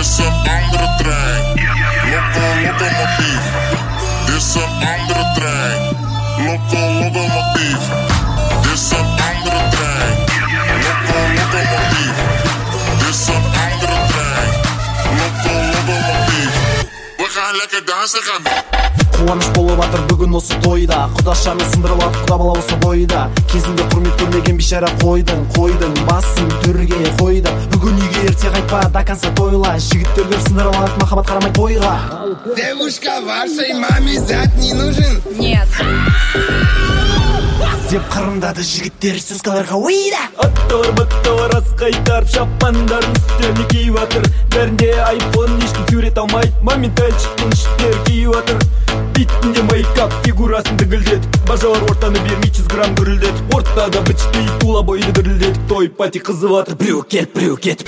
is een andere trein. Locomotief. Dit is een andere trein. Locomotief. Dit is een andere trein. Locomotief. Dit is een andere trein. Locomotief. We gaan lekker dansen gaan. Қуаныш болып атыр бүгін осы тойда. Құдашамен сындырып алып құда бала осы бойда. Кезінде құрмет көрмеген бейшара қойдың басын төрге қойды. Бүгін үйге ерте қайтпа, до конца тойла. Жігіттерге сындырып алып махаббат қарамай тойға. Девушка, вашей маме зять не нужен? Нет. Деп қырындады жігіттер сыскаларға ойда. Атталар асқа айтарып шапандарын үстеріне киіп атыр. Бәрінде айфон, ешкім сурет алмайды. Моментальчиктің іштері киіп атыр. Битінде мейкап фигурасын дігілдетіп, бажалар ортаны бермей 100 грамм гүрілдетіп, ортада бічті тула бойды дірілдетіп, той пати қызып атыр. Біреу кетіп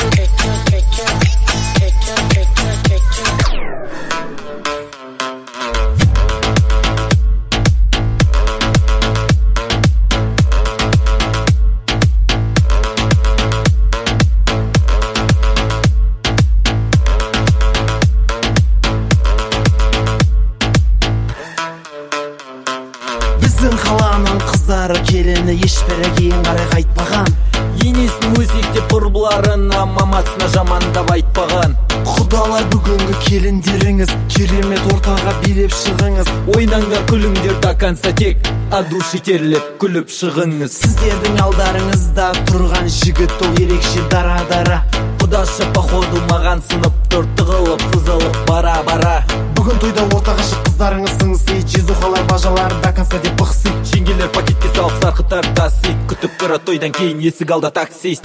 Біздің қаланың қыздары келіні ешбірі кейін қарай қайтпаған. Енесінің өзектеп құрбыларына, мамасына жамандап айтпаған. Құдалар бүгінгі келіндеріңіз, керемет ортаға билеп шығыңыз. Ойнаңдар күліңдер до конца тек, от души терлеп күліп шығыңыз. Сіздердің алдарыңызда тұрған жігіт ол ерекше дара. Құдашы походу маған сынып тұр, тығылып сызылып бара. Бүгін тойда ортаға шық қыздарыңыз сыңсы, жезухалар бажалар до конца деп бықсы. Жеңгелер пакетке салып сарқытар тасы, күтіп тұра тойдан кейін есік алда таксист.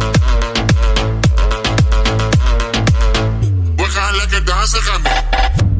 We gaan lekker dansen gaan.